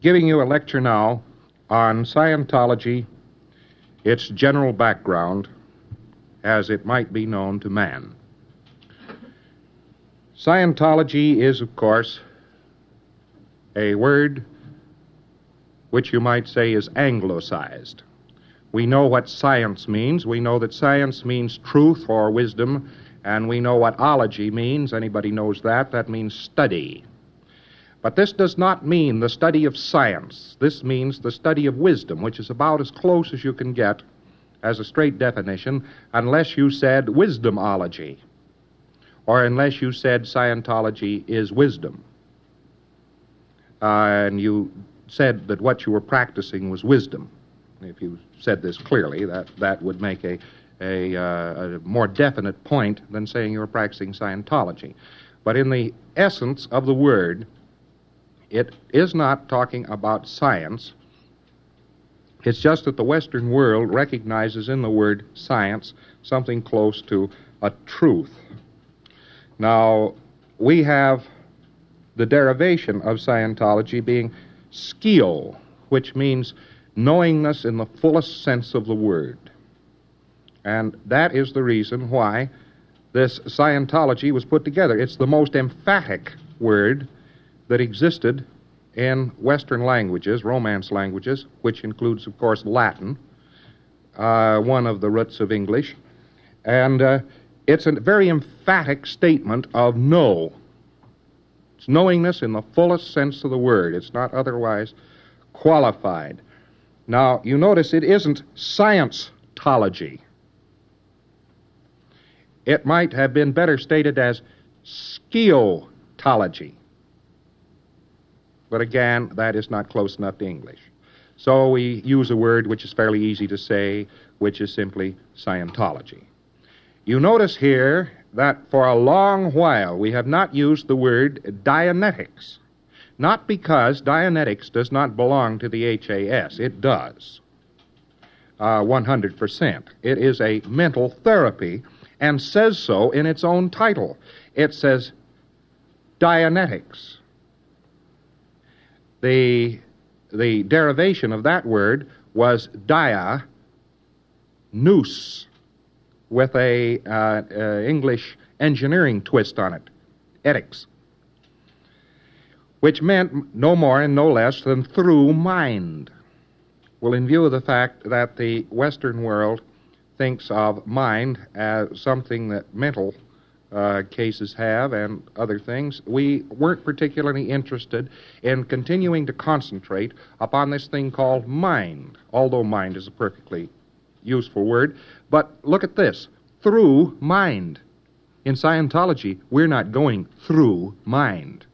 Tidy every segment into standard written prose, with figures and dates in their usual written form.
giving you a lecture now on Scientology, its general background, as it might be known to man. Scientology is, of course, a word which you might say is anglicized. We know what science means. We know that science means truth or wisdom, and we know what ology means. Anybody knows that? That means study. But this does not mean the study of science. This means the study of wisdom, which is about as close as you can get as a straight definition, unless you said wisdomology, or unless you said Scientology is wisdom. And you said that what you were practicing was wisdom. If you said this clearly, that would make a more definite point than saying you were practicing Scientology. But in the essence of the word, it is not talking about science. It's just that the Western world recognizes in the word science something close to a truth. Now, we have the derivation of Scientology being skio, which means knowingness in the fullest sense of the word. And that is the reason why this Scientology was put together. It's the most emphatic word that existed in Western languages, Romance languages, which includes, of course, Latin, one of the roots of English. And it's a very emphatic statement of know. It's knowingness in the fullest sense of the word. It's not otherwise qualified. Now, you notice it isn't science-tology. It might have been better stated as skiotology. But again, that is not close enough to English. So we use a word which is fairly easy to say, which is simply Scientology. You notice here that for a long while we have not used the word Dianetics. Not because Dianetics does not belong to the HAS. It does. 100%. It is a mental therapy and says so in its own title. It says Dianetics. The derivation of that word was dia, nous, with a English engineering twist on it, etics, which meant no more and no less than through mind. Well, in view of the fact that the Western world thinks of mind as something that mental cases have and other things, we weren't particularly interested in continuing to concentrate upon this thing called mind, although mind is a perfectly useful word. But look at this, through mind. In Scientology, we're not going through mind.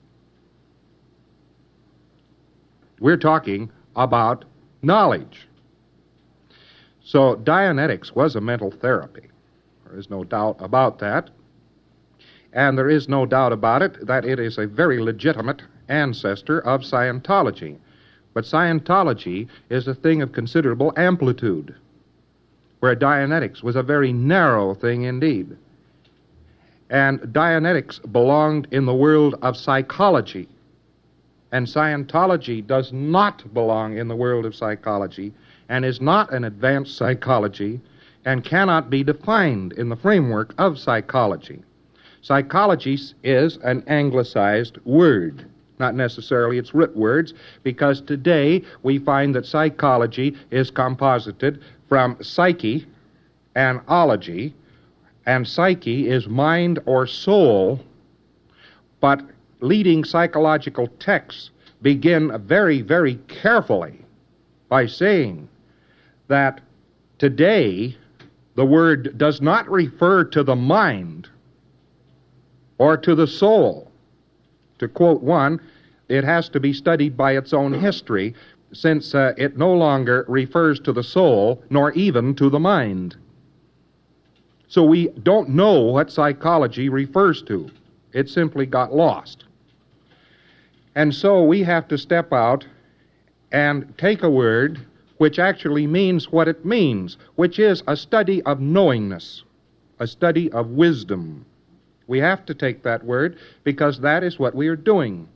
We're talking about knowledge. So Dianetics was a mental therapy. There is no doubt about that. And there is no doubt about it that it is a very legitimate ancestor of Scientology. But Scientology is a thing of considerable amplitude, where Dianetics was a very narrow thing indeed. And Dianetics belonged in the world of psychology, and Scientology does not belong in the world of psychology, and is not an advanced psychology, and cannot be defined in the framework of psychology. Psychology is an anglicized word, not necessarily its root words, because today we find that psychology is composited from psyche and ology, and psyche is mind or soul, but leading psychological texts begin very, very carefully by saying that today the word does not refer to the mind or to the soul. To quote one, it has to be studied by its own history, since it no longer refers to the soul, nor even to the mind. So we don't know what psychology refers to. It simply got lost. And so we have to step out and take a word which actually means what it means, which is a study of knowingness, a study of wisdom. We have to take that word because that is what we are doing.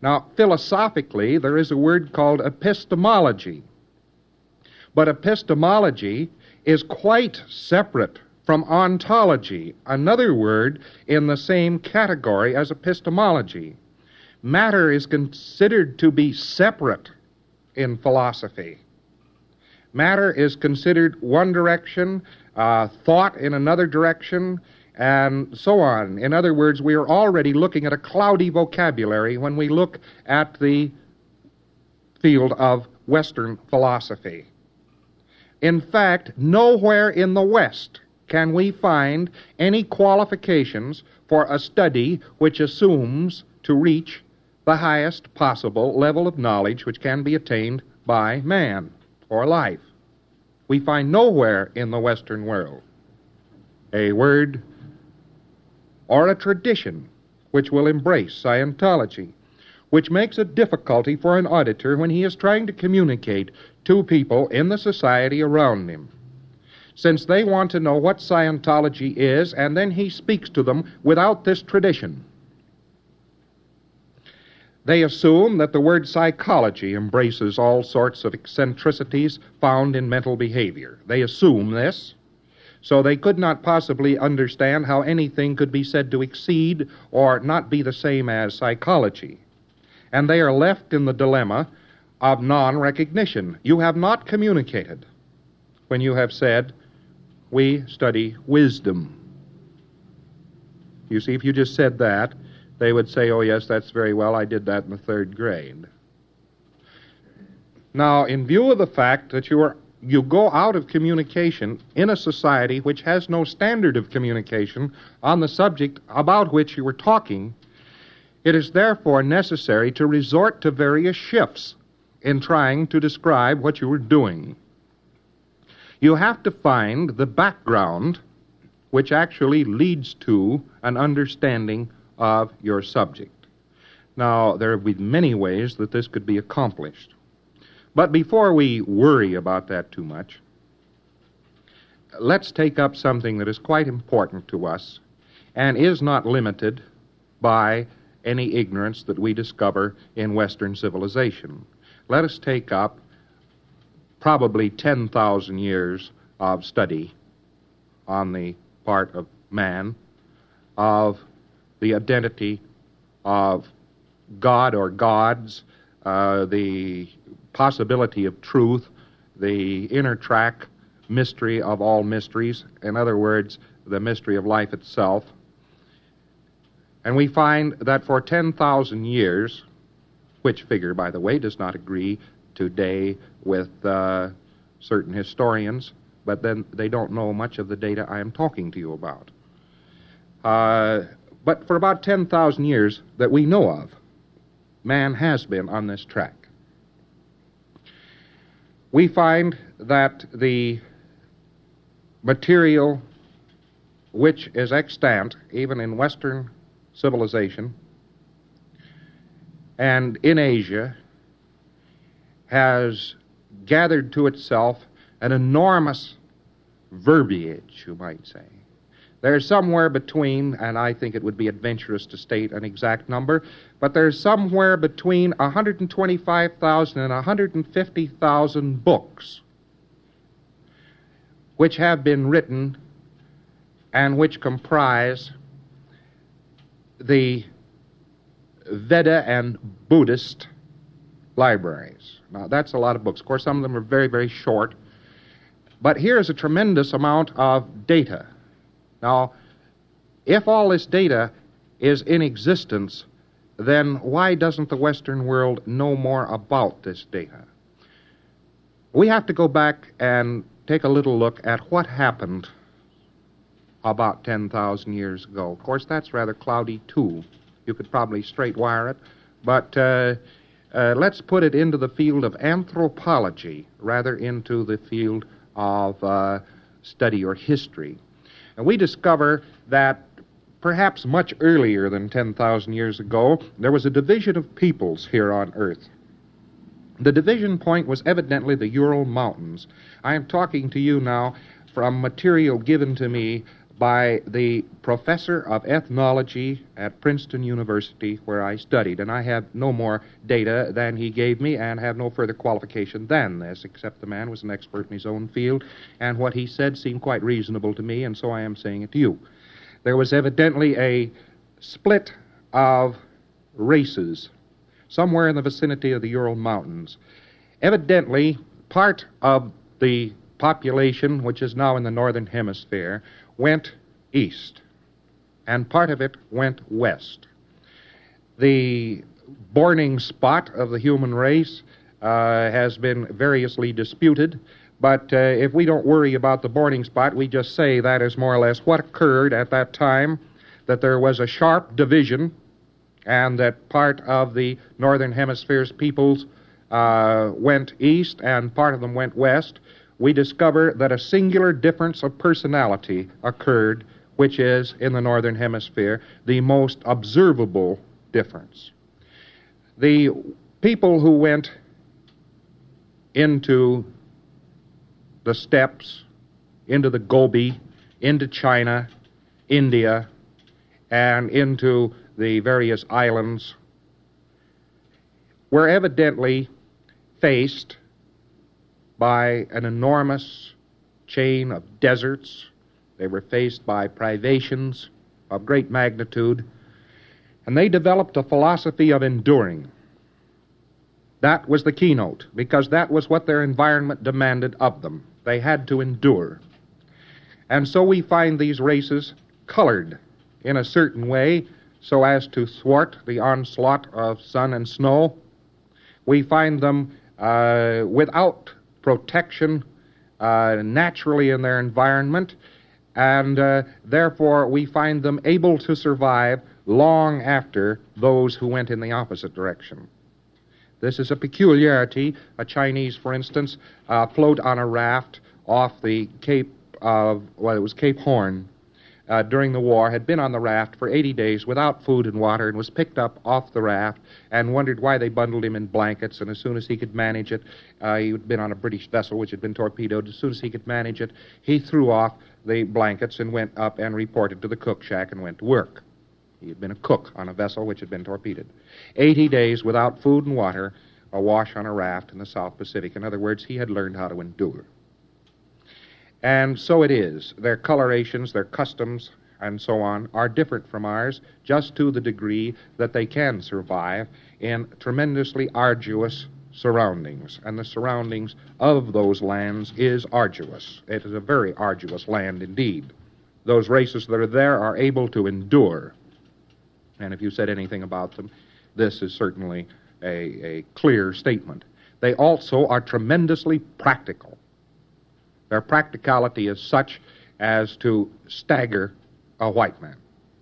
Now, philosophically, there is a word called epistemology. But epistemology is quite separate from ontology, another word in the same category as epistemology. Matter is considered to be separate in philosophy. Matter is considered one direction, thought in another direction, and so on. In other words, we are already looking at a cloudy vocabulary when we look at the field of Western philosophy. In fact, nowhere in the West can we find any qualifications for a study which assumes to reach the highest possible level of knowledge which can be attained by man or life. We find nowhere in the Western world a word or a tradition which will embrace Scientology, which makes a difficulty for an auditor when he is trying to communicate to people in the society around him, since they want to know what Scientology is, and then he speaks to them without this tradition. They assume that the word psychology embraces all sorts of eccentricities found in mental behavior. They assume this, so they could not possibly understand how anything could be said to exceed or not be the same as psychology. And they are left in the dilemma of non-recognition. You have not communicated when you have said, we study wisdom. You see, if you just said that, they would say, oh yes, that's very well, I did that in the 3rd grade. Now, in view of the fact that you go out of communication in a society which has no standard of communication on the subject about which you were talking, it is therefore necessary to resort to various shifts in trying to describe what you were doing. You have to find the background which actually leads to an understanding of your subject. Now, there will be many ways that this could be accomplished. But before we worry about that too much, let's take up something that is quite important to us and is not limited by any ignorance that we discover in Western civilization. Let us take up probably 10,000 years of study on the part of man of the identity of God or gods, the possibility of truth, the inner track mystery of all mysteries, in other words, the mystery of life itself. And we find that for 10,000 years, which figure, by the way, does not agree today with certain historians, but then they don't know much of the data I am talking to you about. But for about 10,000 years that we know of, man has been on this track. We find that the material which is extant, even in Western civilization and in Asia, has gathered to itself an enormous verbiage, you might say. There's somewhere between, and I think it would be adventurous to state an exact number, but there's somewhere between 125,000 and 150,000 books which have been written and which comprise the Veda and Buddhist libraries. Now, that's a lot of books. Of course, some of them are very, very short, but here's a tremendous amount of data. Now, if all this data is in existence, then why doesn't the Western world know more about this data? We have to go back and take a little look at what happened about 10,000 years ago. Of course, that's rather cloudy, too. You could probably straight wire it, but let's put it into the field of anthropology, rather into the field of study or history. And we discover that perhaps much earlier than 10,000 years ago, there was a division of peoples here on Earth. The division point was evidently the Ural Mountains. I am talking to you now from material given to me by the professor of ethnology at Princeton University, where I studied, and I have no more data than he gave me and have no further qualification than this, except the man was an expert in his own field, and what he said seemed quite reasonable to me, and so I am saying it to you. There was evidently a split of races somewhere in the vicinity of the Ural Mountains. Evidently, part of the population, which is now in the northern hemisphere, went east, and part of it went west. The borning spot of the human race has been variously disputed, but if we don't worry about the borning spot, we just say that is more or less what occurred at that time, that there was a sharp division, and that part of the northern hemisphere's peoples went east and part of them went west. We discover that a singular difference of personality occurred, which is, in the northern hemisphere, the most observable difference. The people who went into the steppes, into the Gobi, into China, India, and into the various islands, were evidently faced by an enormous chain of deserts. They were faced by privations of great magnitude, and they developed a philosophy of enduring. That was the keynote, because that was what their environment demanded of them. They had to endure. And so we find these races colored in a certain way so as to thwart the onslaught of sun and snow. We find them without protection naturally in their environment, and therefore we find them able to survive long after those who went in the opposite direction. This is a peculiarity. A Chinese, for instance, float on a raft off the Cape of, well, it was Cape Horn, during the war, had been on the raft for 80 days without food and water, and was picked up off the raft and wondered why they bundled him in blankets. And as soon as he could manage it, he had been on a British vessel which had been torpedoed. As soon as he could manage it, he threw off the blankets and went up and reported to the cook shack and went to work. He had been a cook on a vessel which had been torpedoed. 80 days without food and water, awash on a raft in the South Pacific. In other words, he had learned how to endure. And so it is. Their colorations, their customs, and so on, are different from ours, just to the degree that they can survive in tremendously arduous surroundings. And the surroundings of those lands is arduous. It is a very arduous land indeed. Those races that are there are able to endure. And if you said anything about them, this is certainly a clear statement. They also are tremendously practical. Their practicality is such as to stagger a white man.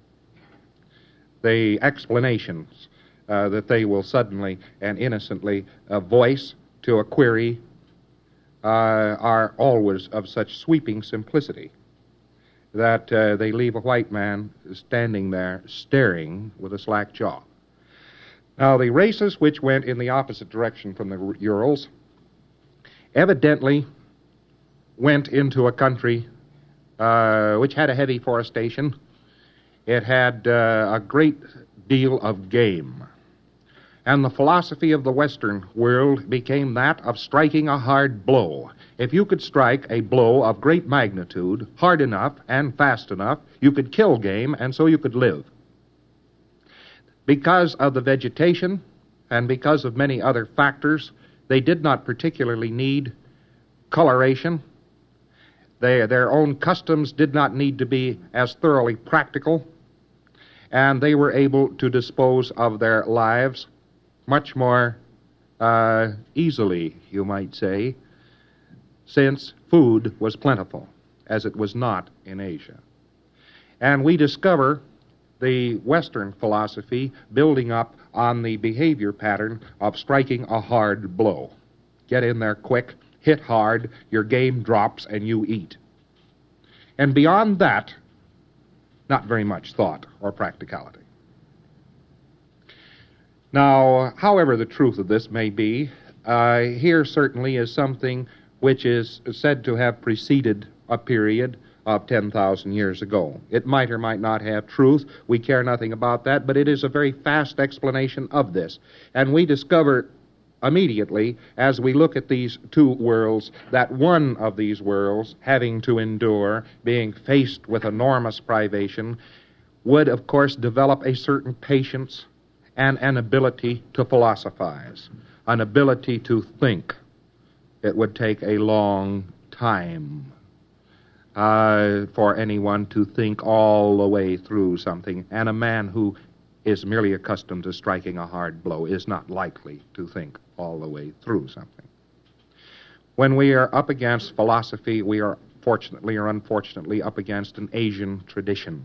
The explanations that they will suddenly and innocently voice to a query are always of such sweeping simplicity that they leave a white man standing there staring with a slack jaw. Now, the races which went in the opposite direction from the Urals evidently went into a country which had a heavy forestation. It had a great deal of game. And the philosophy of the Western world became that of striking a hard blow. If you could strike a blow of great magnitude, hard enough and fast enough, you could kill game, and so you could live. Because of the vegetation and because of many other factors, they did not particularly need coloration. Their own customs did not need to be as thoroughly practical, and they were able to dispose of their lives much more easily, you might say, since food was plentiful, as it was not in Asia. And we discover the Western philosophy building up on the behavior pattern of striking a hard blow. Get in there quick, hit hard, your game drops, and you eat. And beyond that, not very much thought or practicality. Now, however the truth of this may be, here certainly is something which is said to have preceded a period of 10,000 years ago. It might or might not have truth. We care nothing about that, but it is a very fast explanation of this. And we discover immediately, as we look at these two worlds, that one of these worlds, having to endure, being faced with enormous privation, would, of course, develop a certain patience and an ability to philosophize, an ability to think. It would take a long time for anyone to think all the way through something, and a man who is merely accustomed to striking a hard blow is not likely to think all the way through something. When we are up against philosophy, we are fortunately or unfortunately up against an Asian tradition.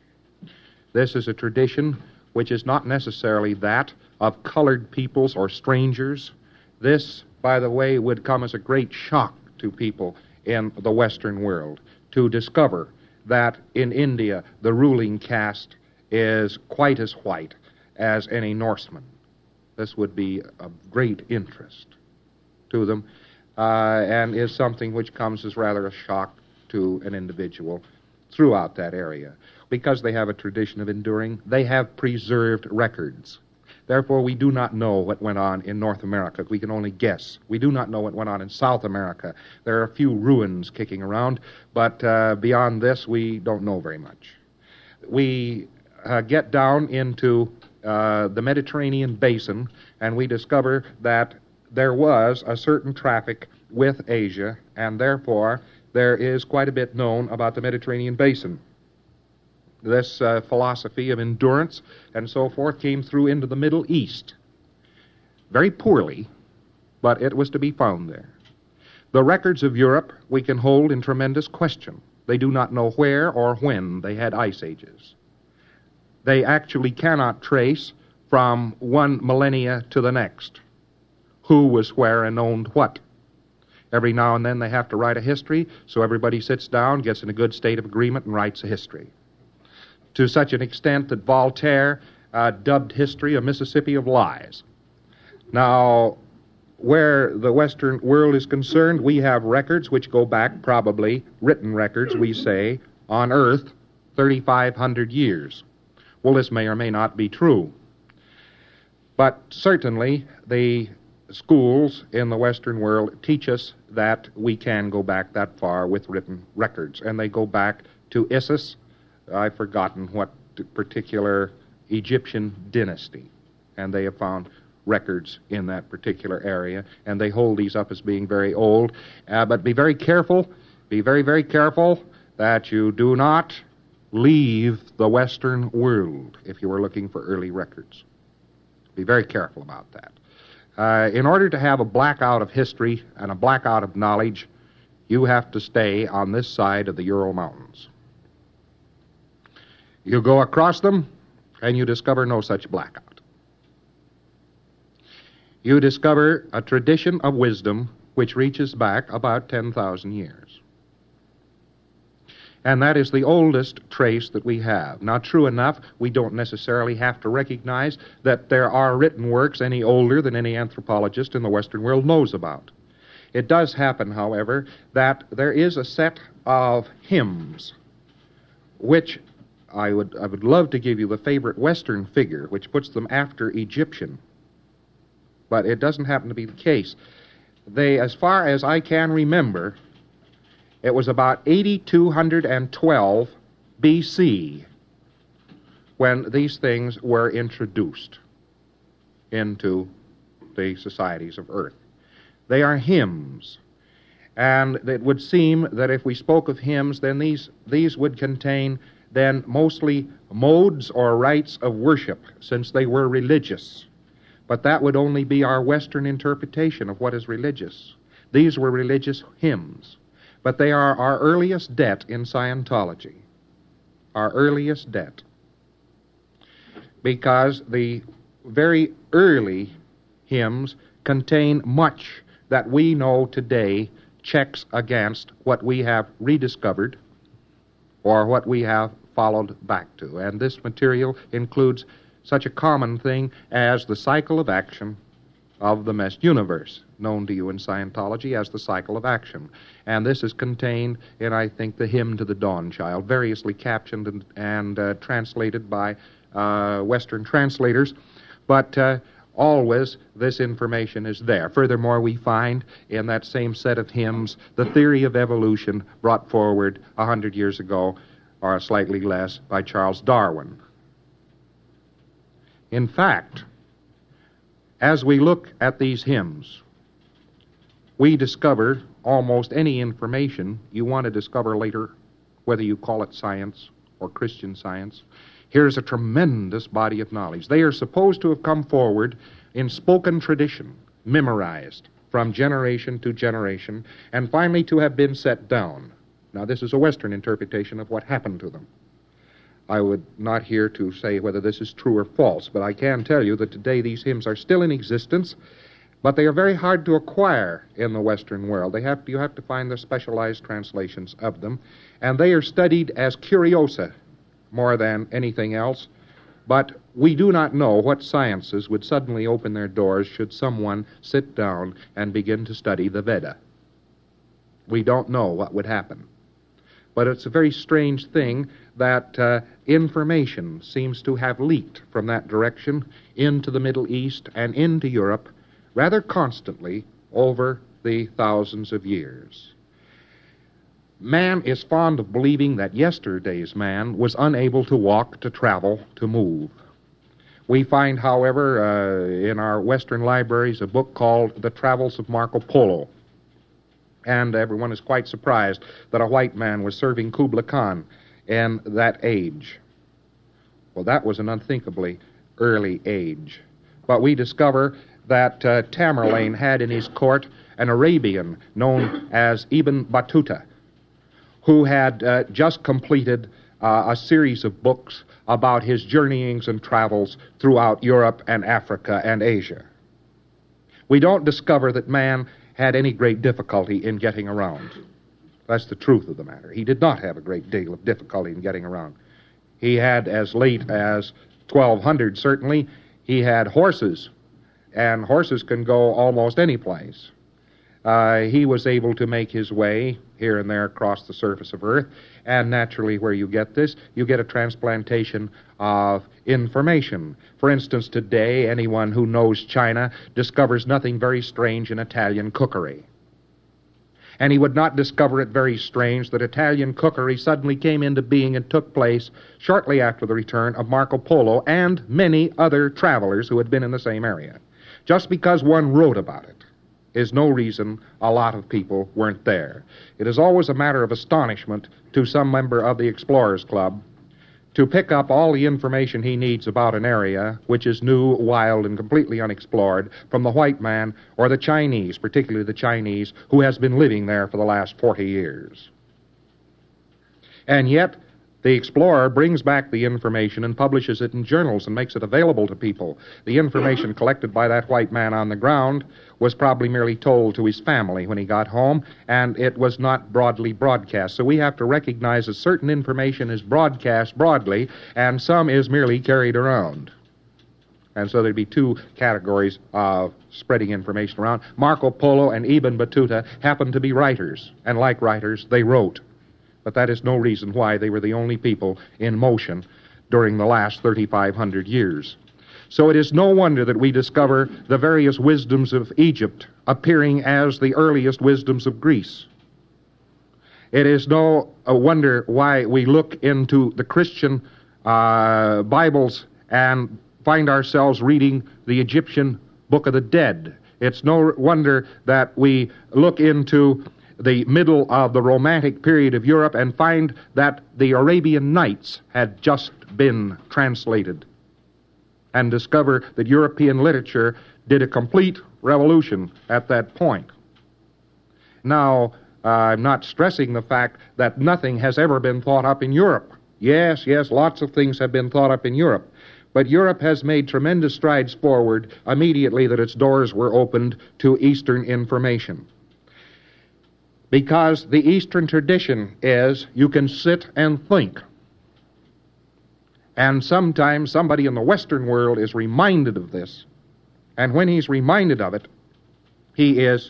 This is a tradition which is not necessarily that of colored peoples or strangers. This, by the way, would come as a great shock to people in the Western world to discover that in India the ruling caste is quite as white as any Norseman. This would be of great interest to them and is something which comes as rather a shock to an individual throughout that area. Because they have a tradition of enduring, they have preserved records. Therefore, we do not know what went on in North America. We can only guess. We do not know what went on in South America. There are a few ruins kicking around, but beyond this, we don't know very much. We get down into the Mediterranean basin, and we discover that there was a certain traffic with Asia, and therefore there is quite a bit known about the Mediterranean basin. This philosophy of endurance and so forth came through into the Middle East. Very poorly, but it was to be found there. The records of Europe we can hold in tremendous question. They do not know where or when they had ice ages. They actually cannot trace from one millennia to the next who was where and owned what. Every now and then they have to write a history, so everybody sits down, gets in a good state of agreement, and writes a history. To such an extent that Voltaire dubbed history a Mississippi of lies. Now, where the Western world is concerned, we have records which go back, probably, written records, we say, on Earth, 3,500 years. Well, this may or may not be true. But certainly, the schools in the Western world teach us that we can go back that far with written records. And they go back to Isis. I've forgotten what particular Egyptian dynasty. And they have found records in that particular area. And they hold these up as being very old. But be very careful, be very, very careful that you do not leave the Western world if you were looking for early records. Be very careful about that. In order to have a blackout of history and a blackout of knowledge, you have to stay on this side of the Ural Mountains. You go across them, and you discover no such blackout. You discover a tradition of wisdom which reaches back about 10,000 years. And that is the oldest trace that we have. Now, true enough, we don't necessarily have to recognize that there are written works any older than any anthropologist in the Western world knows about. It does happen, however, that there is a set of hymns which I would love to give you the favorite Western figure, which puts them after Egyptian. But it doesn't happen to be the case. They, as far as I can remember, it was about 8212 B.C. when these things were introduced into the societies of Earth. They are hymns. And it would seem that if we spoke of hymns, then these would contain then mostly modes or rites of worship, since they were religious. But that would only be our Western interpretation of what is religious. These were religious hymns. But they are our earliest debt in Scientology. Our earliest debt. Because the very early hymns contain much that we know today checks against what we have rediscovered or what we have followed back to. And this material includes such a common thing as the cycle of action, of the meshed universe, known to you in Scientology as the cycle of action. And this is contained in, I think, the Hymn to the Dawn Child, variously captioned and translated by Western translators. But always this information is there. Furthermore, we find in that same set of hymns the theory of evolution brought forward 100 years ago, or slightly less, by Charles Darwin. In fact, as we look at these hymns, we discover almost any information you want to discover later, whether you call it science or Christian Science. Here's a tremendous body of knowledge. They are supposed to have come forward in spoken tradition, memorized from generation to generation, and finally to have been set down. Now, this is a Western interpretation of what happened to them. I would not here to say whether this is true or false, but I can tell you that today these hymns are still in existence, but they are very hard to acquire in the Western world. You have to find the specialized translations of them, and they are studied as curiosa more than anything else. But we do not know what sciences would suddenly open their doors should someone sit down and begin to study the Veda. We don't know what would happen. But it's a very strange thing that information seems to have leaked from that direction into the Middle East and into Europe rather constantly over the thousands of years. Man is fond of believing that yesterday's man was unable to walk, to travel, to move. We find, however, in our Western libraries a book called The Travels of Marco Polo. And everyone is quite surprised that a white man was serving Kubla Khan in that age. Well, that was an unthinkably early age. But we discover that Tamerlane had in his court an Arabian known as Ibn Battuta, who had just completed a series of books about his journeyings and travels throughout Europe and Africa and Asia. We don't discover that man had any great difficulty in getting around. That's the truth of the matter. He did not have a great deal of difficulty in getting around. He had, as late as 1200 certainly, he had horses, and horses can go almost any place. He was able to make his way here and there across the surface of Earth, and naturally where you get this, you get a transplantation of information. For instance, today, anyone who knows China discovers nothing very strange in Italian cookery. And he would not discover it very strange that Italian cookery suddenly came into being and took place shortly after the return of Marco Polo and many other travelers who had been in the same area. Just because one wrote about it is no reason a lot of people weren't there. It is always a matter of astonishment to some member of the Explorers Club to pick up all the information he needs about an area which is new, wild, and completely unexplored from the white man or the Chinese, particularly the Chinese, who has been living there for the last 40 years. And yet, the explorer brings back the information and publishes it in journals and makes it available to people. The information collected by that white man on the ground was probably merely told to his family when he got home, and it was not broadly broadcast. So we have to recognize that certain information is broadcast broadly, and some is merely carried around. And so there'd be two categories of spreading information around. Marco Polo and Ibn Battuta happened to be writers, and like writers, they wrote. But that is no reason why they were the only people in motion during the last 3,500 years. So it is no wonder that we discover the various wisdoms of Egypt appearing as the earliest wisdoms of Greece. It is no wonder why we look into the Christian Bibles and find ourselves reading the Egyptian Book of the Dead. It's no wonder that we look into the middle of the Romantic period of Europe and find that the Arabian Nights had just been translated, and discover that European literature did a complete revolution at that point. Now, I'm not stressing the fact that nothing has ever been thought up in Europe. Yes, lots of things have been thought up in Europe. But Europe has made tremendous strides forward immediately that its doors were opened to Eastern information. Because the Eastern tradition is you can sit and think. And sometimes somebody in the Western world is reminded of this And when he's reminded of it, he is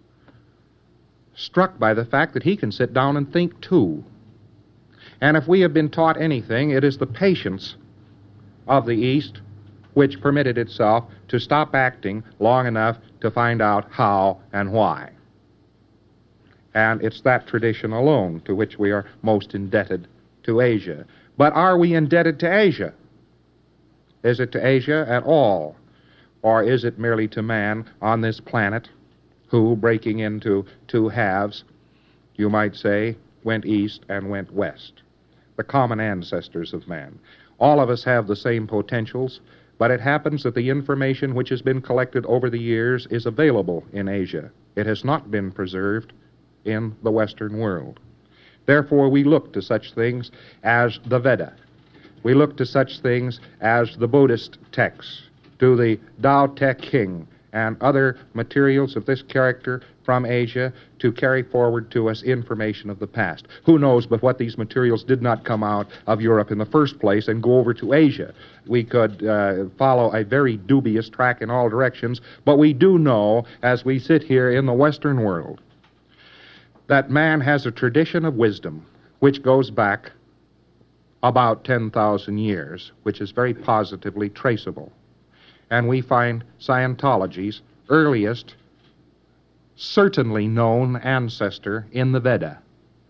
struck by the fact that he can sit down and think too. And if we have been taught anything, it is the patience of the East which permitted itself to stop acting long enough to find out how and why. And it's that tradition alone to which we are most indebted to Asia. But are we indebted to Asia? Is it to Asia at all? Or is it merely to man on this planet who, breaking into two halves, you might say, went east and went west? The common ancestors of man. All of us have the same potentials, but it happens that the information which has been collected over the years is available in Asia. It has not been preserved in the Western world. Therefore, we look to such things as the Veda. We look to such things as the Buddhist texts, to the Tao Te Ching, and other materials of this character from Asia to carry forward to us information of the past. Who knows but what these materials did not come out of Europe in the first place and go over to Asia? We could follow a very dubious track in all directions, but we do know, as we sit here in the Western world, that man has a tradition of wisdom which goes back about 10,000 years, which is very positively traceable. And we find Scientology's earliest, certainly known ancestor in the Veda.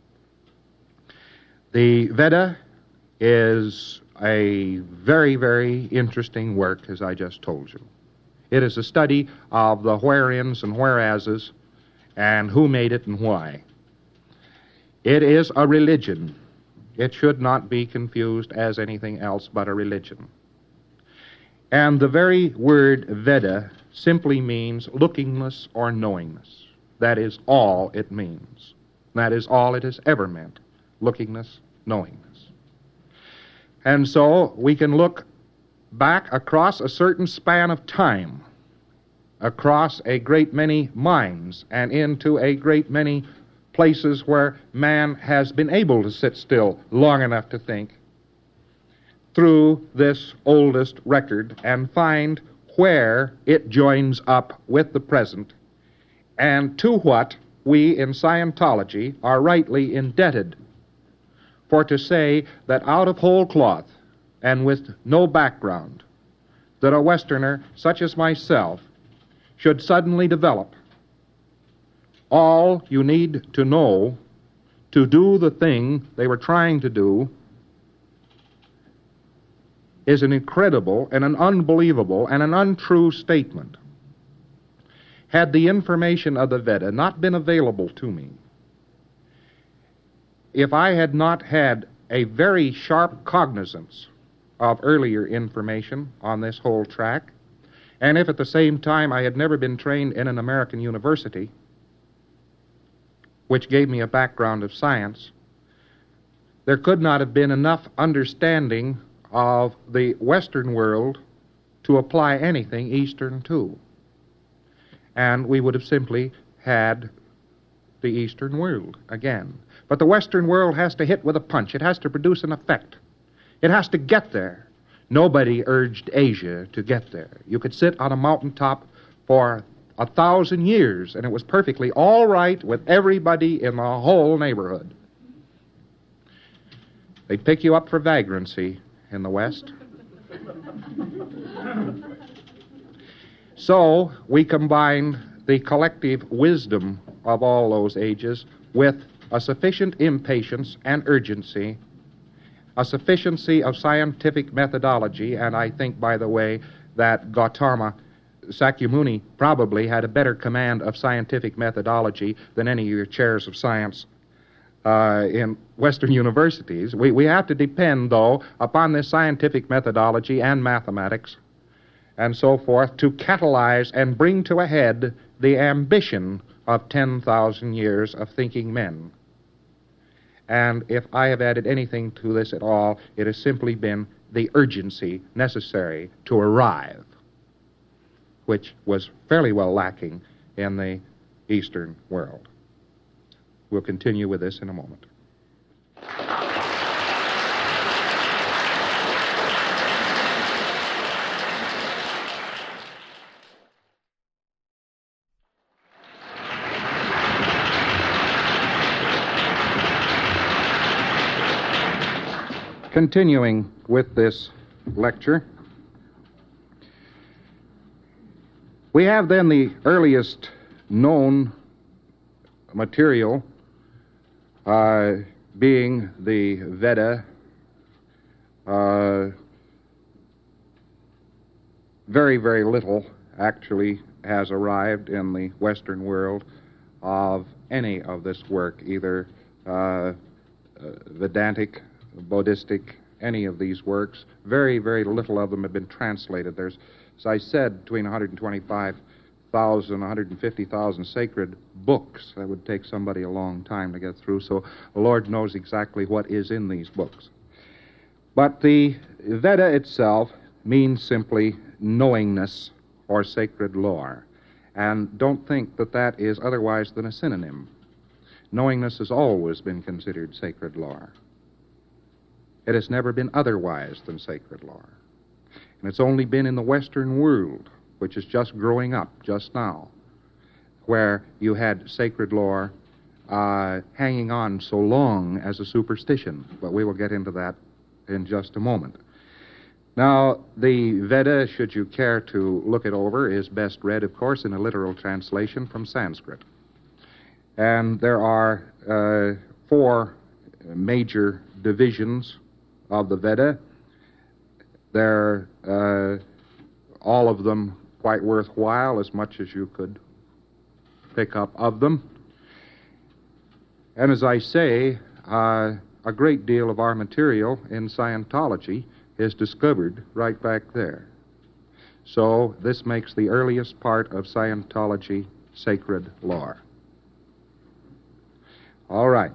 The Veda is a very, very interesting work, as I just told you. It is a study of the whereins and whereases and who made it and why. It is a religion. It should not be confused as anything else but a religion. And the very word Veda simply means lookingness or knowingness. That is all it means. That is all it has ever meant, lookingness, knowingness. And so we can look back across a certain span of time, across a great many minds, and into a great many places where man has been able to sit still long enough to think, through this oldest record, and find where it joins up with the present, and to what we in Scientology are rightly indebted for to say that out of whole cloth and with no background, that a Westerner such as myself should suddenly develop all you need to know to do the thing they were trying to do is an incredible and an unbelievable and an untrue statement. Had the information of the Veda not been available to me, if I had not had a very sharp cognizance of earlier information on this whole track, and if at the same time I had never been trained in an American university, which gave me a background of science, there could not have been enough understanding of the Western world to apply anything Eastern to. And we would have simply had the Eastern world again. But the Western world has to hit with a punch. It has to produce an effect. It has to get there. Nobody urged Asia to get there. You could sit on a mountaintop for 1,000 years, and it was perfectly all right with everybody in the whole neighborhood. They'd pick you up for vagrancy in the West. So we combined the collective wisdom of all those ages with a sufficient impatience and urgency, a sufficiency of scientific methodology, and I think, by the way, that Gautama Sakyamuni probably had a better command of scientific methodology than any of your chairs of science in Western universities. We have to depend, though, upon this scientific methodology and mathematics and so forth to catalyze and bring to a head the ambition of 10,000 years of thinking men. And if I have added anything to this at all, it has simply been the urgency necessary to arrive, which was fairly well lacking in the Eastern world. We'll continue with this in a moment. Continuing with this lecture, we have then the earliest known material being the Veda. Very, very little actually has arrived in the Western world of any of this work, either Vedantic, Buddhistic, any of these works. Very, very little of them have been translated. There's, as I said, between 125,000 and 150,000 sacred books. That would take somebody a long time to get through, so the Lord knows exactly what is in these books. But the Veda itself means simply knowingness or sacred lore. And don't think that that is otherwise than a synonym. Knowingness has always been considered sacred lore. It has never been otherwise than sacred lore. And it's only been in the Western world, which is just growing up just now, where you had sacred lore hanging on so long as a superstition. But we will get into that in just a moment. Now, the Veda, should you care to look it over, is best read, of course, in a literal translation from Sanskrit. And there are 4 major divisions of the Veda. They're all of them quite worthwhile, as much as you could pick up of them. And as I say, a great deal of our material in Scientology is discovered right back there. So this makes the earliest part of Scientology sacred lore. All right.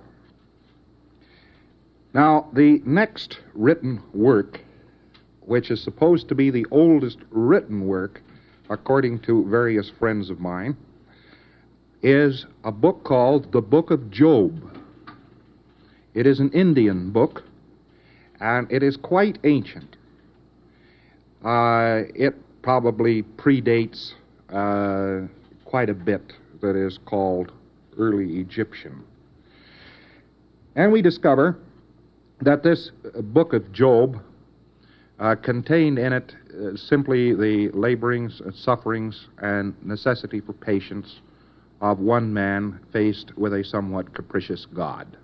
Now, the next written work, which is supposed to be the oldest written work, according to various friends of mine, is a book called the Book of Job. It is an Indian book, and it is quite ancient. It probably predates quite a bit that is called early Egyptian. And we discover that this Book of Job contained in it simply the laborings, sufferings, and necessity for patience of one man faced with a somewhat capricious God.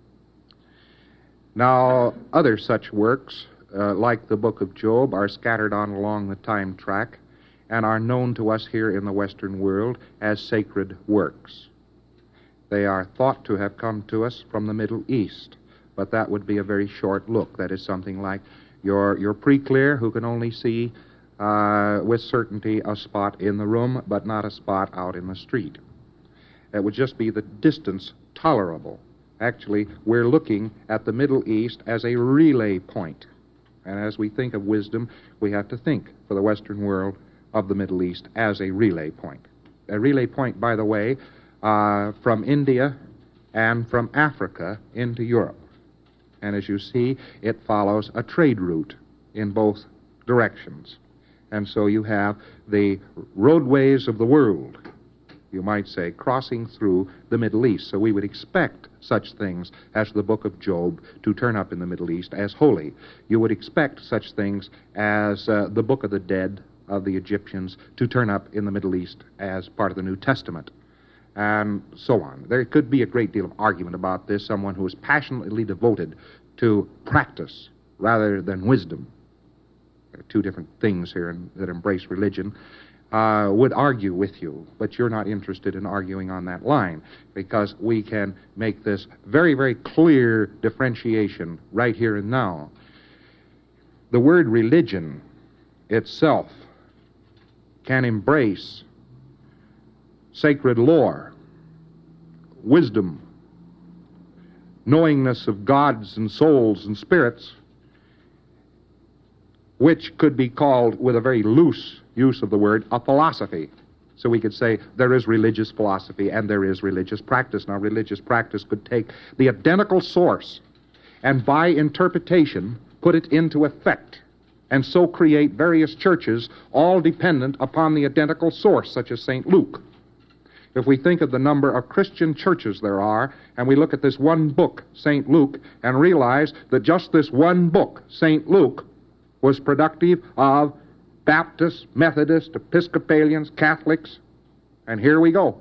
Now, other such works, like the Book of Job, are scattered on along the time track and are known to us here in the Western world as sacred works. They are thought to have come to us from the Middle East, but that would be a very short look. That is something like your pre-clear, who can only see with certainty a spot in the room, but not a spot out in the street. It would just be the distance tolerable. Actually, we're looking at the Middle East as a relay point. And as we think of wisdom, we have to think for the Western world of the Middle East as a relay point. A relay point, by the way, from India and from Africa into Europe. And as you see, it follows a trade route in both directions. And so you have the roadways of the world, you might say, crossing through the Middle East. So we would expect such things as the Book of Job to turn up in the Middle East as holy. You would expect such things as the Book of the Dead of the Egyptians to turn up in the Middle East as part of the New Testament, and so on. There could be a great deal of argument about this. Someone who is passionately devoted to practice rather than wisdom, there are 2 different things here that embrace religion, would argue with you, but you're not interested in arguing on that line, because we can make this very, very clear differentiation right here and now. The word religion itself can embrace sacred lore, wisdom, knowingness of gods and souls and spirits, which could be called, with a very loose use of the word, a philosophy. So we could say there is religious philosophy and there is religious practice. Now, religious practice could take the identical source and by interpretation put it into effect, and so create various churches all dependent upon the identical source, such as St. Luke. If we think of the number of Christian churches there are, and we look at this one book, St. Luke, and realize that just this one book, St. Luke, was productive of Baptists, Methodists, Episcopalians, Catholics, and here we go.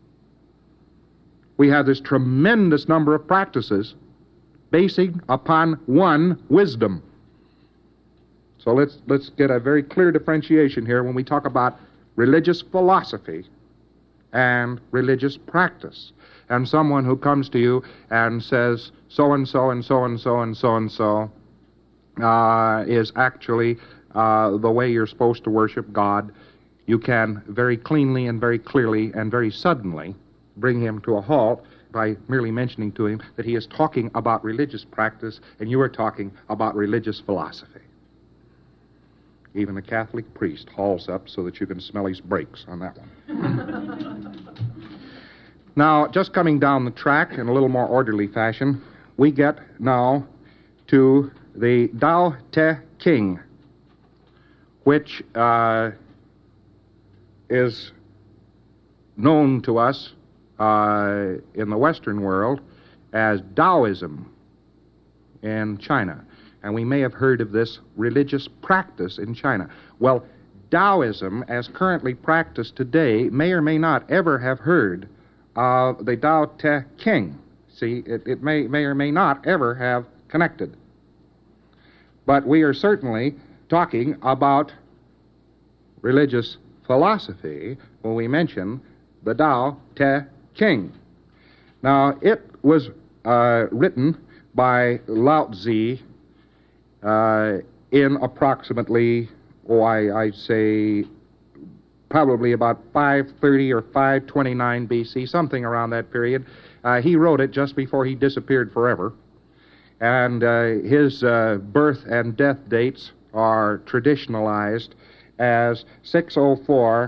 We have this tremendous number of practices basing upon one wisdom. So let's get a very clear differentiation here when we talk about religious philosophy and religious practice. And someone who comes to you and says so-and-so and so-and-so and so-and-so is actually the way you're supposed to worship God, you can very cleanly and very clearly and very suddenly bring him to a halt by merely mentioning to him that he is talking about religious practice and you are talking about religious philosophy. Even a Catholic priest hauls up so that you can smell his brakes on that one. Now, just coming down the track in a little more orderly fashion, we get now to the Tao Te King, which is known to us in the Western world as Taoism in China. And we may have heard of this religious practice in China. Well, Taoism, as currently practiced today, may or may not ever have heard of the Tao Te King. See, it may or may not ever have connected. But we are certainly talking about religious philosophy when we mention the Tao Te King. Now, it was written by Lao Tzu in approximately, I'd say probably about 530 or 529 BC, something around that period. He wrote it just before he disappeared forever. And his birth and death dates are traditionalized as 604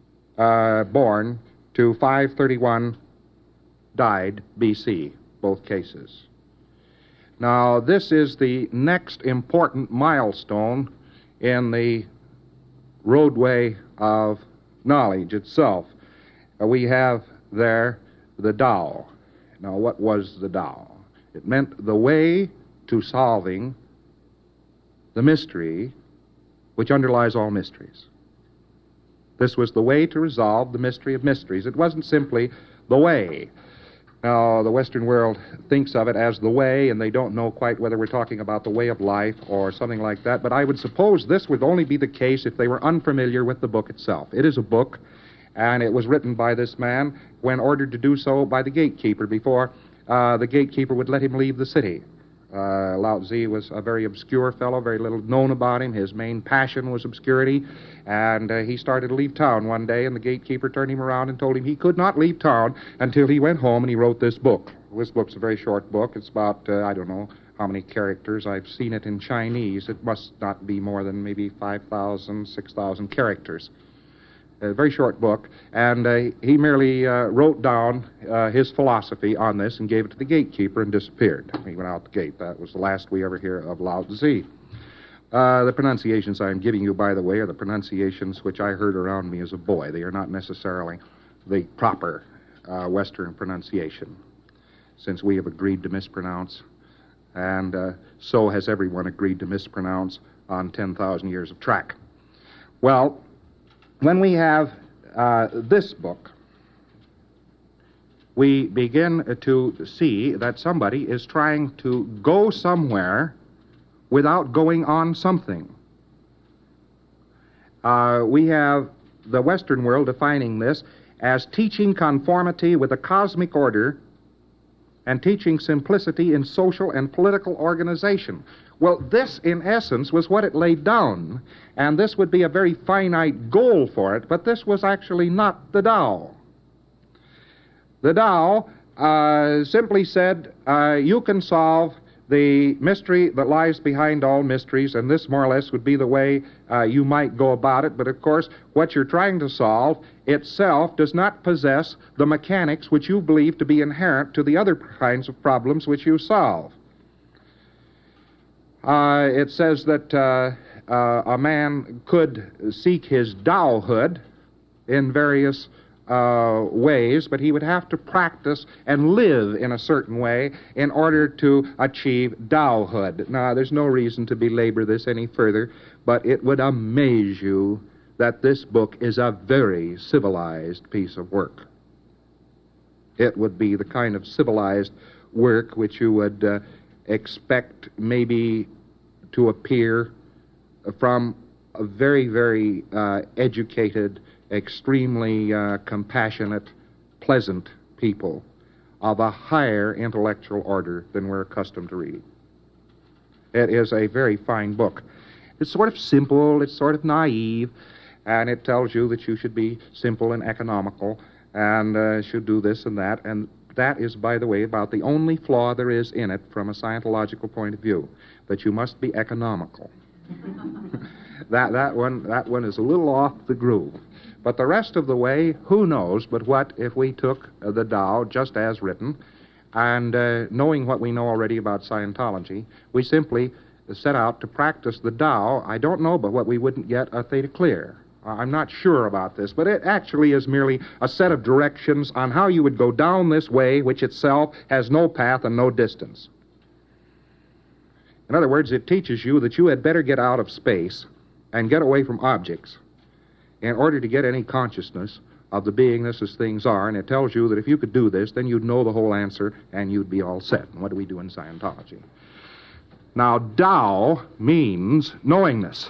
born to 531 died BC, both cases. Now, this is the next important milestone in the roadway of knowledge itself. We have there the Tao. Now, what was the Tao? It meant the way to solving the mystery which underlies all mysteries. This was the way to resolve the mystery of mysteries. It wasn't simply the way. Now, the Western world thinks of it as the way, and they don't know quite whether we're talking about the way of life or something like that, but I would suppose this would only be the case if they were unfamiliar with the book itself. It is a book, and it was written by this man when ordered to do so by the gatekeeper before the gatekeeper would let him leave the city. Lao Tzu was a very obscure fellow, very little known about him. His main passion was obscurity, and he started to leave town one day, and the gatekeeper turned him around and told him he could not leave town until he went home and he wrote this book. This book's a very short book. It's about, I don't know how many characters. I've seen it in Chinese. It must not be more than maybe 5,000, 6,000 characters. A very short book, and he merely wrote down his philosophy on this and gave it to the gatekeeper and disappeared. He went out the gate. That was the last we ever hear of Lao Tzu. The pronunciations I'm giving you, by the way, are the pronunciations which I heard around me as a boy. They are not necessarily the proper Western pronunciation, since we have agreed to mispronounce, and so has everyone agreed to mispronounce on 10,000 years of track. Well, when we have this book, we begin to see that somebody is trying to go somewhere without going on something. We have the Western world defining this as teaching conformity with the cosmic order and teaching simplicity in social and political organization. Well, this, in essence, was what it laid down, and this would be a very finite goal for it, but this was actually not the Tao. The Tao simply said, you can solve the mystery that lies behind all mysteries, and this more or less would be the way you might go about it, but of course, what you're trying to solve itself does not possess the mechanics which you believe to be inherent to the other kinds of problems which you solve. It says that a man could seek his Taohood in various ways, but he would have to practice and live in a certain way in order to achieve Taohood. Now, there's no reason to belabor this any further, but it would amaze you that this book is a very civilized piece of work. It would be the kind of civilized work which you would expect maybe to appear from a very, very educated, extremely compassionate, pleasant people of a higher intellectual order than we're accustomed to read. It is a very fine book. It's sort of simple, it's sort of naive, and it tells you that you should be simple and economical and should do this and that. And that is, by the way, about the only flaw there is in it from a Scientological point of view, that you must be economical. that one is a little off the groove. But the rest of the way, who knows but what if we took the Tao just as written, and knowing what we know already about Scientology, we simply set out to practice the Tao. I don't know but what we wouldn't get a theta clear. I'm not sure about this, but it actually is merely a set of directions on how you would go down this way, which itself has no path and no distance. In other words, it teaches you that you had better get out of space and get away from objects in order to get any consciousness of the beingness as things are, and it tells you that if you could do this, then you'd know the whole answer and you'd be all set. And what do we do in Scientology? Now, Tao means knowingness.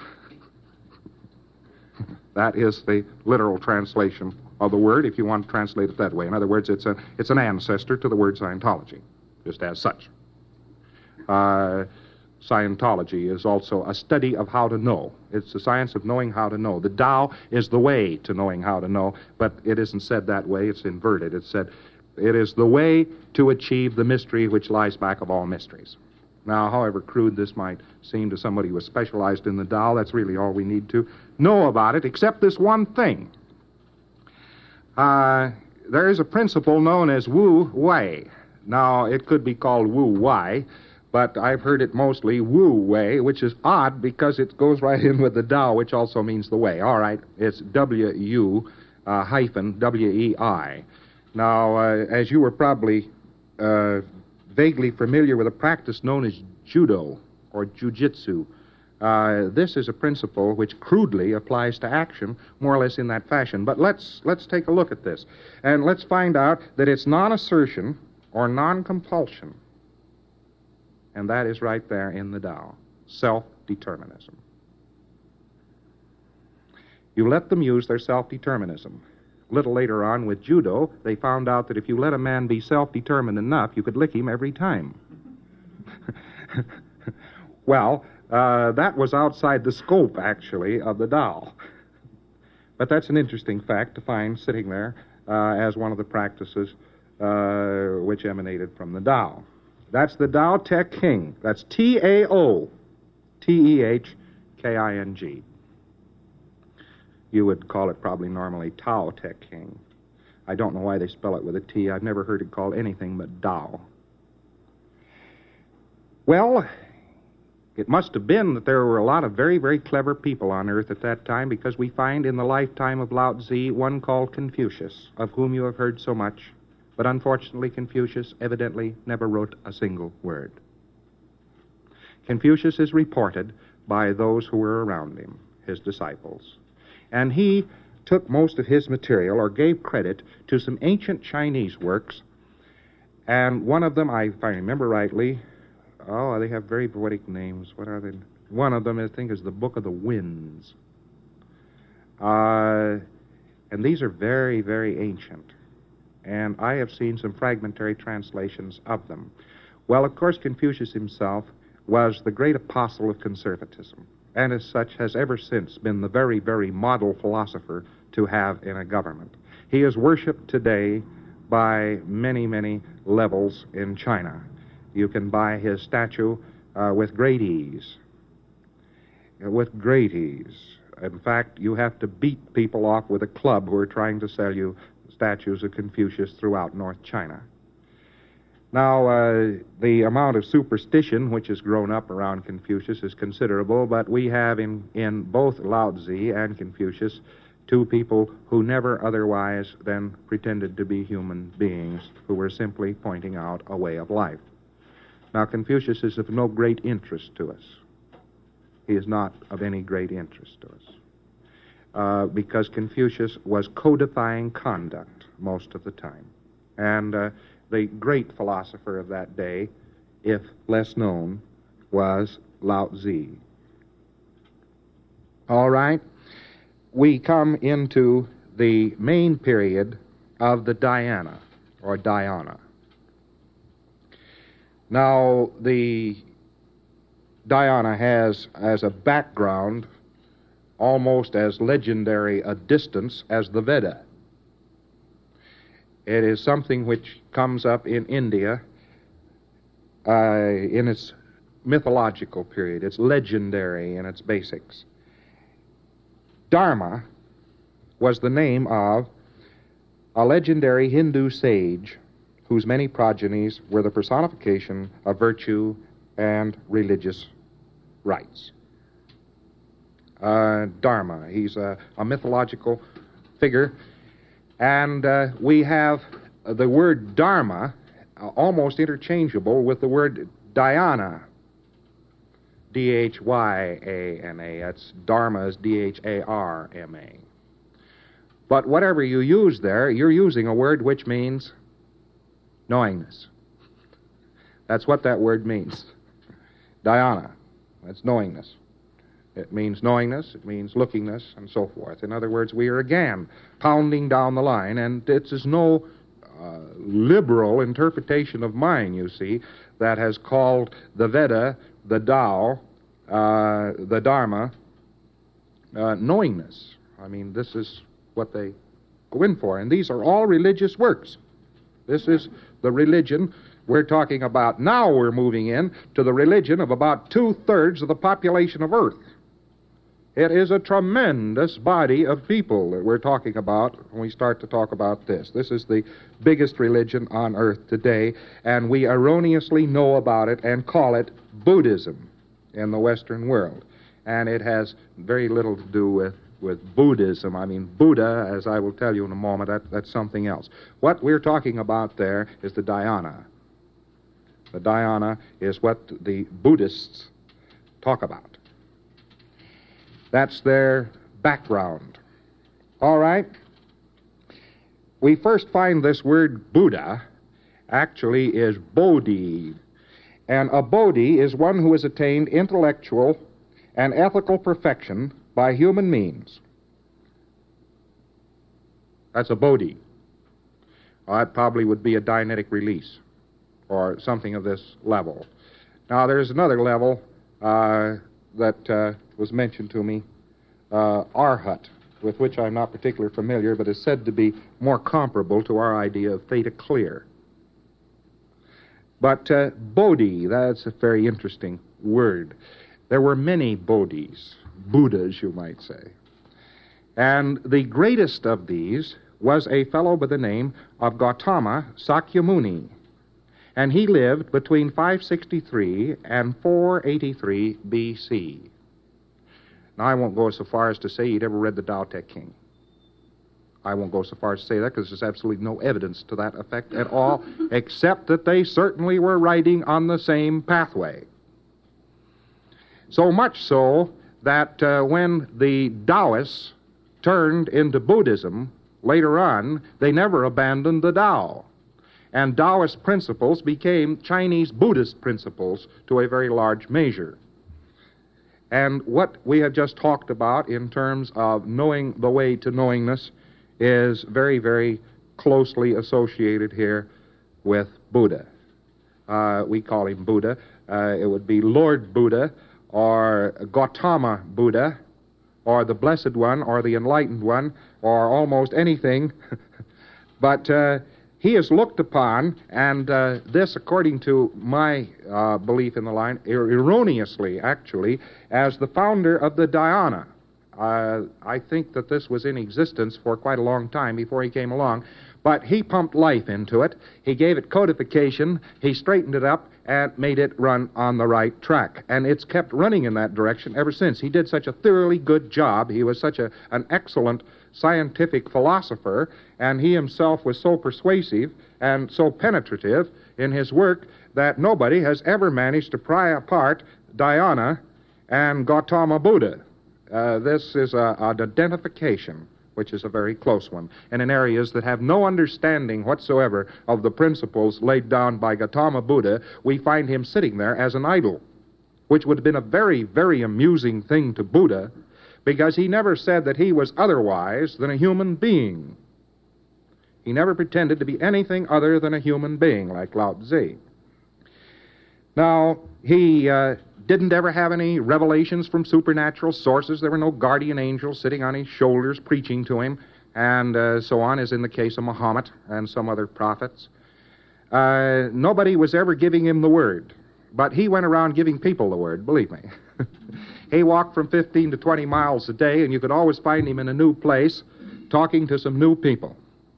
That is the literal translation of the word, if you want to translate it that way. In other words, it's an ancestor to the word Scientology, just as such. Scientology is also a study of how to know. It's the science of knowing how to know. The Tao is the way to knowing how to know, but it isn't said that way. It's inverted. It's said it is the way to achieve the mystery which lies back of all mysteries. Now, however crude this might seem to somebody who is specialized in the Tao, that's really all we need to know about it, except this one thing. There is a principle known as Wu Wei. Now, it could be called Wu Wei, but I've heard it mostly Wu Wei, which is odd because it goes right in with the Tao, which also means the way. All right, it's W-U hyphen W-E-I. Now, as you were probably vaguely familiar with a practice known as judo or jujitsu. This is a principle which crudely applies to action, more or less in that fashion. But let's take a look at this, and let's find out that it's non-assertion or non-compulsion, and that is right there in the Tao, self-determinism. You let them use their self-determinism. A little later on with judo, they found out that if you let a man be self-determined enough, you could lick him every time. Well, that was outside the scope, actually, of the Tao. But that's an interesting fact to find sitting there as one of the practices which emanated from the Tao. That's the Tao Te King. That's T-A-O T-E-H-K-I-N-G. You would call it probably normally Tao Te King. I don't know why they spell it with a T. I've never heard it called anything but Tao. Well, it must have been that there were a lot of very, very clever people on Earth at that time, because we find in the lifetime of Lao Tzu one called Confucius, of whom you have heard so much. But unfortunately, Confucius evidently never wrote a single word. Confucius is reported by those who were around him, his disciples. And he took most of his material, or gave credit, to some ancient Chinese works. And one of them, if I remember rightly, they have very poetic names. What are they? One of them, I think, is the Book of the Winds. And these are very, very ancient. And I have seen some fragmentary translations of them. Well, of course, Confucius himself was the great apostle of conservatism, and as such has ever since been the very, very model philosopher to have in a government. He is worshipped today by many, many levels in China. You can buy his statue with great ease. With great ease. In fact, you have to beat people off with a club who are trying to sell you statues of Confucius throughout North China. Now, the amount of superstition which has grown up around Confucius is considerable, but we have in both Lao Tzu and Confucius two people who never otherwise then pretended to be human beings, who were simply pointing out a way of life. Now, Confucius is of no great interest to us. He is not of any great interest to us, because Confucius was codifying conduct most of the time. And the great philosopher of that day, if less known, was Lao Tzu. All right? We come into the main period of the Dhyana, or Dhyana. Now, the Dhyana has, as a background, almost as legendary a distance as the Veda. It is something which comes up in India in its mythological period. It's legendary in its basics. Dharma was the name of a legendary Hindu sage whose many progenies were the personification of virtue and religious rites. Dharma, he's a mythological figure, and we have the word Dharma almost interchangeable with the word Dhyana, D-H-Y-A-N-A. That's Dharma is D-H-A-R-M-A. But whatever you use there, you're using a word which means knowingness. That's what that word means. Dhyana, that's knowingness. It means knowingness, it means lookingness, and so forth. In other words, we are again pounding down the line, and it is no liberal interpretation of mine, you see, that has called the Veda, the Tao, the Dharma, knowingness. I mean, this is what they go in for, and these are all religious works. This is the religion we're talking about. Now we're moving in to the religion of about 2/3 of the population of Earth. It is a tremendous body of people that we're talking about when we start to talk about this. This is the biggest religion on Earth today, and we erroneously know about it and call it Buddhism in the Western world. And it has very little to do with Buddhism. I mean, Buddha, as I will tell you in a moment, that's something else. What we're talking about there is the Dhyana. The Dhyana is what the Buddhists talk about. That's their background. All right? We first find this word Buddha actually is Bodhi. And a Bodhi is one who has attained intellectual and ethical perfection by human means. That's a Bodhi. That probably would be a Dianetic release or something of this level. Now, there's another level that was mentioned to me, Arhat, with which I'm not particularly familiar, but is said to be more comparable to our idea of theta clear. But Bodhi, that's a very interesting word. There were many Bodhis, Buddhas, you might say. And the greatest of these was a fellow by the name of Gautama Sakyamuni. And he lived between 563 and 483 B.C. Now, I won't go so far as to say he'd ever read the Tao Te King. I won't go so far as to say that because there's absolutely no evidence to that effect at all, except that they certainly were writing on the same pathway. So much so that when the Taoists turned into Buddhism later on, they never abandoned the Tao. And Taoist principles became Chinese Buddhist principles to a very large measure. And what we have just talked about in terms of knowing the way to knowingness is very, very closely associated here with Buddha. We call him Buddha. It would be Lord Buddha, or Gautama Buddha, or the Blessed One, or the Enlightened One, or almost anything. But he is looked upon, and this, according to my belief in the line, erroneously, actually, as the founder of the Dhyana. I think that this was in existence for quite a long time before he came along, but he pumped life into it. He gave it codification, he straightened it up, and made it run on the right track. And it's kept running in that direction ever since. He did such a thoroughly good job. He was such an excellent scientific philosopher, and he himself was so persuasive and so penetrative in his work that nobody has ever managed to pry apart Dhyana and Gautama Buddha. This is an identification, which is a very close one, and in areas that have no understanding whatsoever of the principles laid down by Gautama Buddha, we find him sitting there as an idol, which would have been a very, very amusing thing to Buddha, because he never said that he was otherwise than a human being. He never pretended to be anything other than a human being, like Lao Tzu. Now, he didn't ever have any revelations from supernatural sources. There were no guardian angels sitting on his shoulders preaching to him, and so on, as in the case of Muhammad and some other prophets. Nobody was ever giving him the word, but he went around giving people the word, believe me. He walked from 15 to 20 miles a day, and you could always find him in a new place talking to some new people.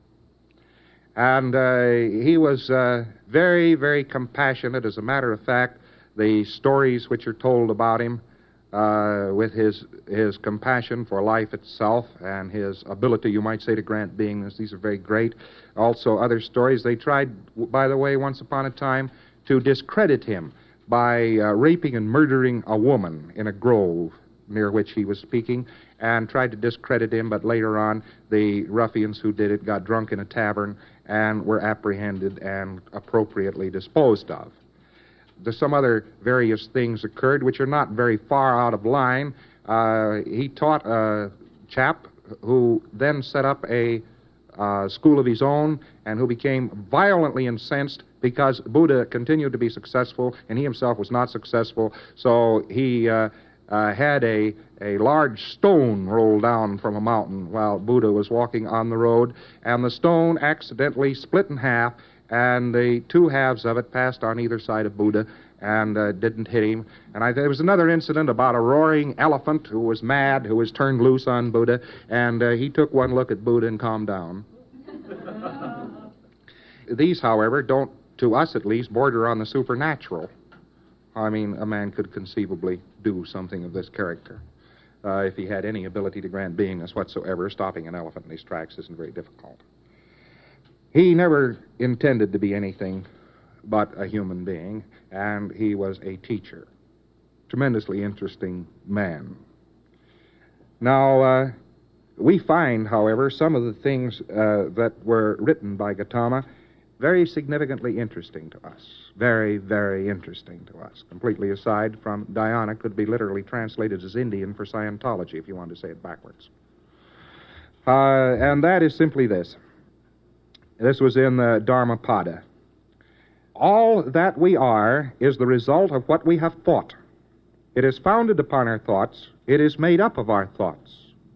And he was very, very compassionate. As a matter of fact, the stories which are told about him with his compassion for life itself and his ability, you might say, to grant beingness, these are very great. Also, other stories. They tried, by the way, once upon a time, to discredit him by raping and murdering a woman in a grove near which he was speaking, and tried to discredit him, but later on the ruffians who did it got drunk in a tavern and were apprehended and appropriately disposed of. There's some other various things occurred which are not very far out of line. He taught a chap who then set up a school of his own and who became violently incensed because Buddha continued to be successful and he himself was not successful. So he had a large stone rolled down from a mountain while Buddha was walking on the road, and the stone accidentally split in half, and the two halves of it passed on either side of Buddha and didn't hit him. And there was another incident about a roaring elephant who was mad, who was turned loose on Buddha, and he took one look at Buddha and calmed down. These, however, don't, to us at least, border on the supernatural. I mean, a man could conceivably do something of this character. If he had any ability to grant beingness whatsoever, stopping an elephant in his tracks isn't very difficult. He never intended to be anything but a human being, and he was a teacher. Tremendously interesting man. Now, we find, however, some of the things that were written by Gautama very significantly interesting to us. Very, very interesting to us. Completely aside from Dhyana, could be literally translated as Indian for Scientology, if you want to say it backwards. And that is simply this. This was in the Dharmapada. All that we are is the result of what we have thought. It is founded upon our thoughts. It is made up of our thoughts.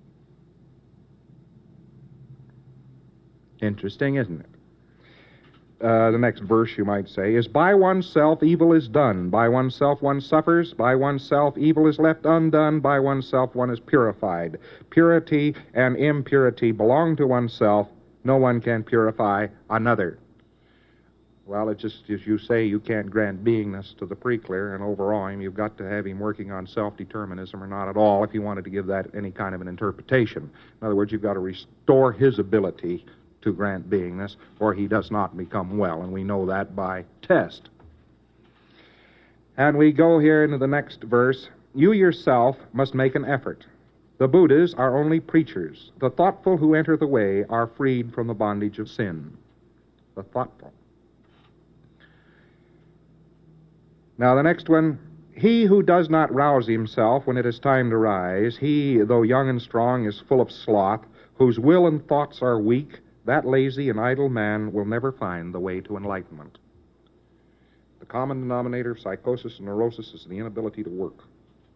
Interesting, isn't it? The next verse, you might say, is, by oneself evil is done, by oneself one suffers, by oneself evil is left undone, by oneself one is purified. Purity and impurity belong to oneself. No one can purify another. Well, it's just as you say, you can't grant beingness to the preclear and overawe him. You've got to have him working on self-determinism or not at all if you wanted to give that any kind of an interpretation. In other words, you've got to restore his ability to grant beingness, or he does not become well, and we know that by test. And we go here into the next verse. You yourself must make an effort. The Buddhas are only preachers. The thoughtful who enter the way are freed from the bondage of sin. The thoughtful. Now the next one, he who does not rouse himself when it is time to rise, he, though young and strong, is full of sloth, whose will and thoughts are weak, that lazy and idle man will never find the way to enlightenment. The common denominator of psychosis and neurosis is the inability to work.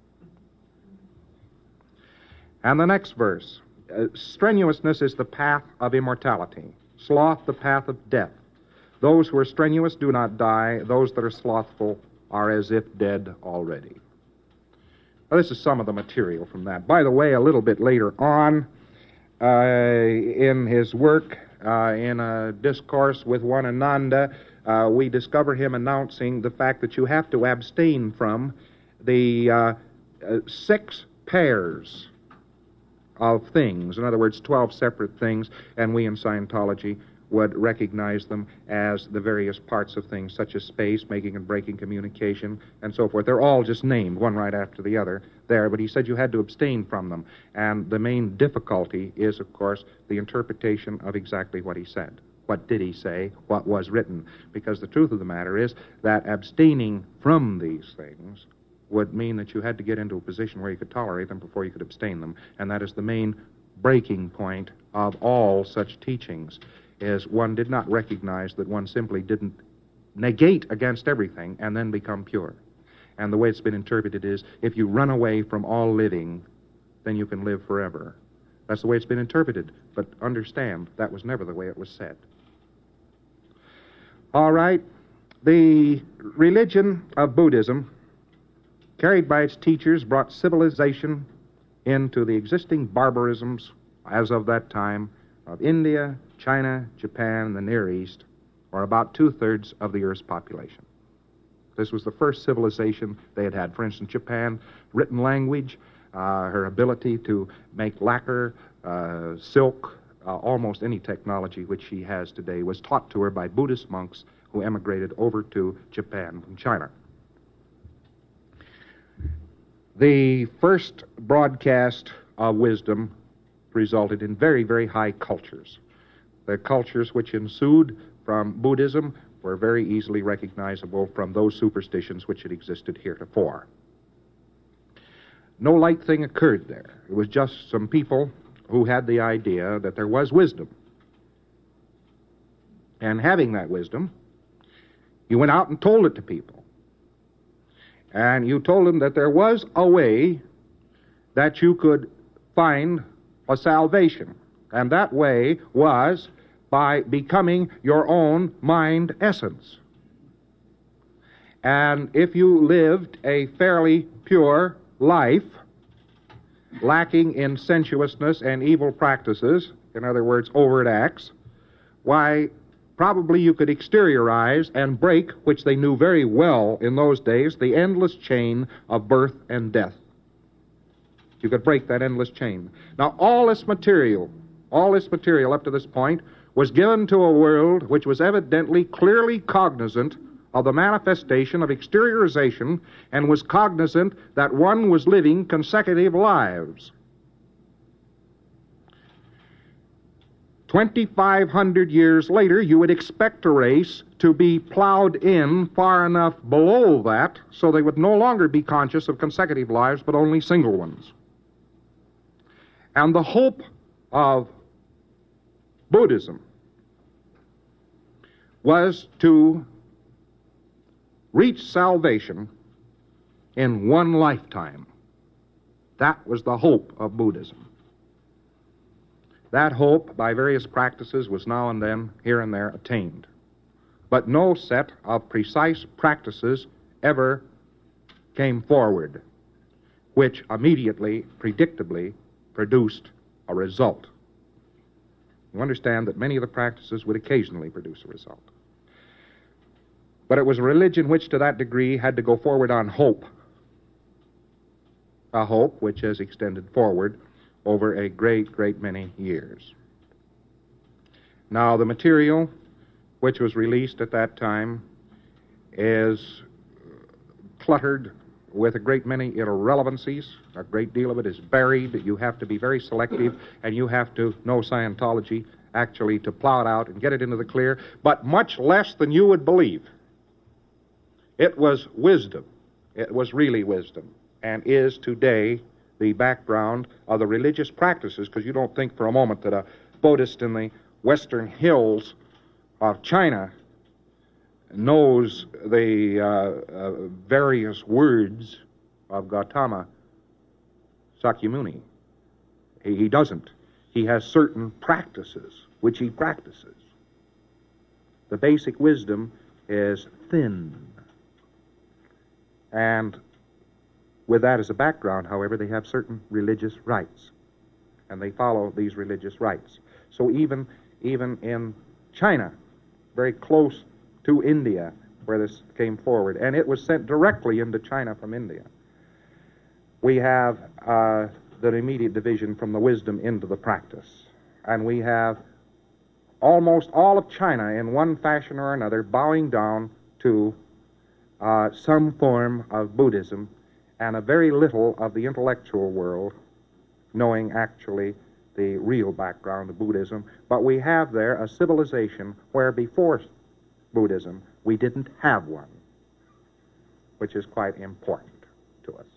And the next verse, strenuousness is the path of immortality, sloth the path of death. Those who are strenuous do not die, those that are slothful are as if dead already. Now, this is some of the material from that. By the way, a little bit later on, in his work, in a discourse with one Ananda, we discover him announcing the fact that you have to abstain from the 6 pairs of things. In other words, 12 separate things, and we in Scientology would recognize them as the various parts of things, such as space, making and breaking communication, and so forth. They're all just named, one right after the other, there, but he said you had to abstain from them. And the main difficulty is, of course, the interpretation of exactly what he said. What did he say? What was written? Because the truth of the matter is that abstaining from these things would mean that you had to get into a position where you could tolerate them before you could abstain them. And that is the main breaking point of all such teachings, is one did not recognize that one simply didn't negate against everything and then become pure. And the way it's been interpreted is, if you run away from all living, then you can live forever. That's the way it's been interpreted. But understand, that was never the way it was said. All right. The religion of Buddhism, carried by its teachers, brought civilization into the existing barbarisms as of that time of India, China, Japan, and the Near East, or about 2/3 of the Earth's population. This was the first civilization they had had. For instance, Japan, written language, her ability to make lacquer, silk, almost any technology which she has today was taught to her by Buddhist monks who emigrated over to Japan from China. The first broadcast of wisdom resulted in very, very high cultures. The cultures which ensued from Buddhism were very easily recognizable from those superstitions which had existed heretofore. No light thing occurred there. It was just some people who had the idea that there was wisdom. And having that wisdom, you went out and told it to people. And you told them that there was a way that you could find a salvation. And that way was by becoming your own mind essence. And if you lived a fairly pure life, lacking in sensuousness and evil practices, in other words, overt acts, why, probably you could exteriorize and break, which they knew very well in those days, the endless chain of birth and death. You could break that endless chain. Now, all this material up to this point was given to a world which was evidently clearly cognizant of the manifestation of exteriorization and was cognizant that one was living consecutive lives. 2,500 years later, you would expect a race to be plowed in far enough below that so they would no longer be conscious of consecutive lives, but only single ones. And the hope of Buddhism was to reach salvation in one lifetime. That was the hope of Buddhism. That hope, by various practices, was now and then, here and there, attained. But no set of precise practices ever came forward, which immediately, predictably, produced a result. You understand that many of the practices would occasionally produce a result. But it was a religion which, to that degree, had to go forward on hope. A hope which has extended forward over a great, great many years. Now, the material which was released at that time is cluttered with a great many irrelevancies. A great deal of it is buried. You have to be very selective, and you have to know Scientology, actually, to plow it out and get it into the clear, but much less than you would believe. It was wisdom. It was really wisdom, and is today the background of the religious practices, because you don't think for a moment that a Buddhist in the western hills of China knows the various words of Gautama Sakyamuni. He doesn't. He has certain practices which he practices. The basic wisdom is thin. And with that as a background, however, they have certain religious rites, and they follow these religious rites. So even in China, very close to India, where this came forward, and it was sent directly into China from India, we have the immediate division from the wisdom into the practice. And we have almost all of China in one fashion or another bowing down to some form of Buddhism, and a very little of the intellectual world knowing actually the real background of Buddhism. But we have there a civilization where before Buddhism we didn't have one, which is quite important to us.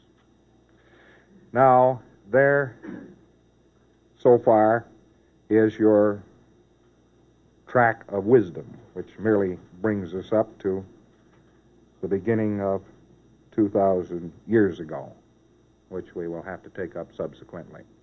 Now, there, so far, is your track of wisdom, which merely brings us up to the beginning of 2,000 years ago, which we will have to take up subsequently.